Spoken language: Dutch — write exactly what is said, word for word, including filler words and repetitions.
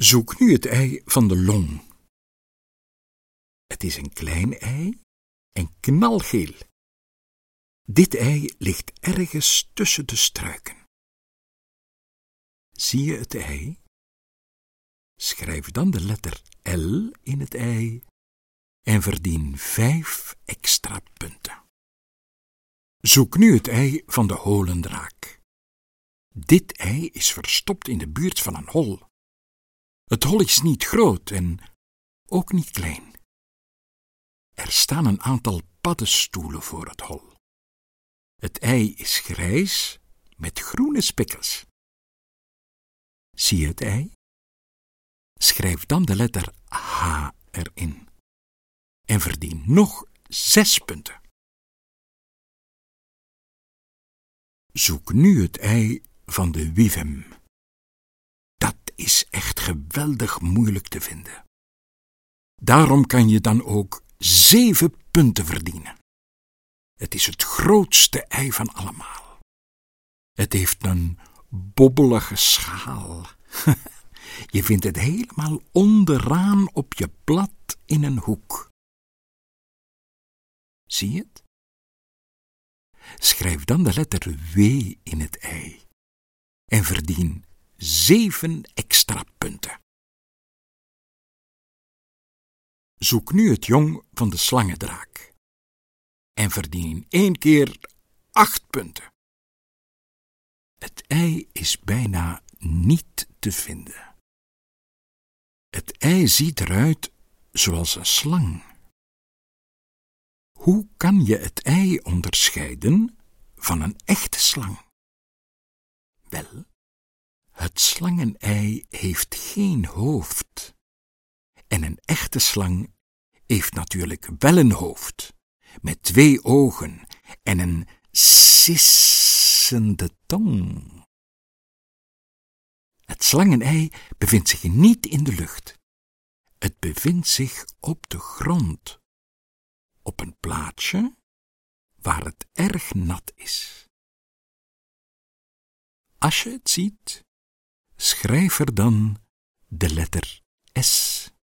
Zoek nu het ei van de long. Het is een klein ei en knalgeel. Dit ei ligt ergens tussen de struiken. Zie je het ei? Schrijf dan de letter L in het ei en verdien vijf extra punten. Zoek nu het ei van de holendraak. Dit ei is verstopt in de buurt van een hol. Het hol is niet groot en ook niet klein. Er staan een aantal paddenstoelen voor het hol. Het ei is grijs met groene spikkels. Zie je het ei? Schrijf dan de letter H erin en verdien nog zes punten. Zoek nu het ei van de wivem. Dat is echt geweldig moeilijk te vinden. Daarom kan je dan ook zeven punten verdienen. Het is het grootste ei van allemaal. Het heeft een bobbelige schaal. Je vindt het helemaal onderaan op je blad in een hoek. Zie je het? Schrijf dan de letter W in het ei en verdien zeven extra punten. Zoek nu het jong van de slangendraak en verdien één keer acht punten. Het ei is bijna niet te vinden. Het ei ziet eruit zoals een slang. Hoe kan je het ei onderscheiden van een echte slang? Wel, het slangenei heeft geen hoofd. En een echte slang heeft natuurlijk wel een hoofd, met twee ogen en een sissende tong. Het slangenei bevindt zich niet in de lucht. Het bevindt zich op de grond, op een plaatsje waar het erg nat is. Als je het ziet, schrijf er dan de letter S